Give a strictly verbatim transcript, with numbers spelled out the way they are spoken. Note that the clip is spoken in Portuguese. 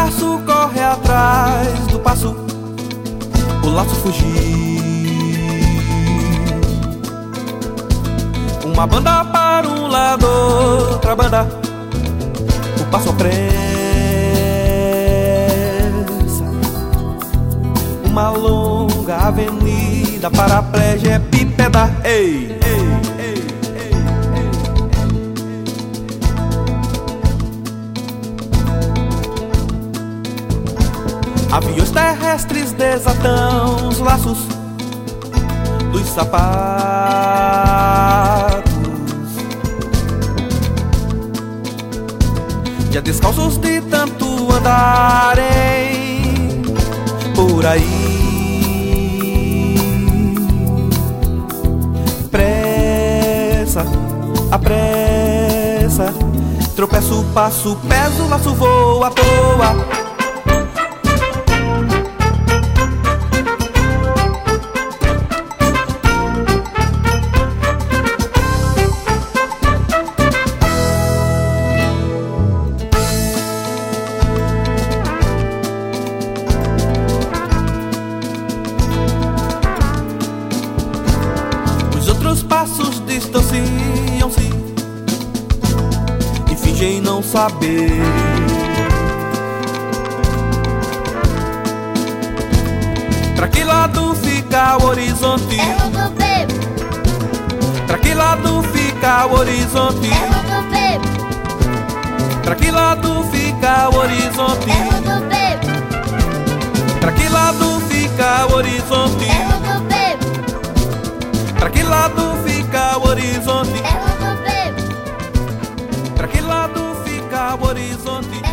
passo corre atrás do passo, o laço fugir. Uma banda para um lado, outra banda, o passo apressa. Uma longa avenida paraplegépipeda. Ei, ei, ei, ei, ei, ei. Aviões terrestres desatam os laços dos sapatos, já descalços de tanto andarem por aí. Pressa, apressa, tropeço, passo, peso, laço voa à toa. Os passos distanciam-se e fingem não saber. Pra que lado fica o horizonte? É o do bebo. Pra que lado fica o horizonte? É o do bebo. Pra que lado fica o horizonte? É o do bebo. Pra que lado fica o horizonte? É o do bebo. Pra que lado fica o horizonte? É o do bebo. Pra que lado fica o horizonte?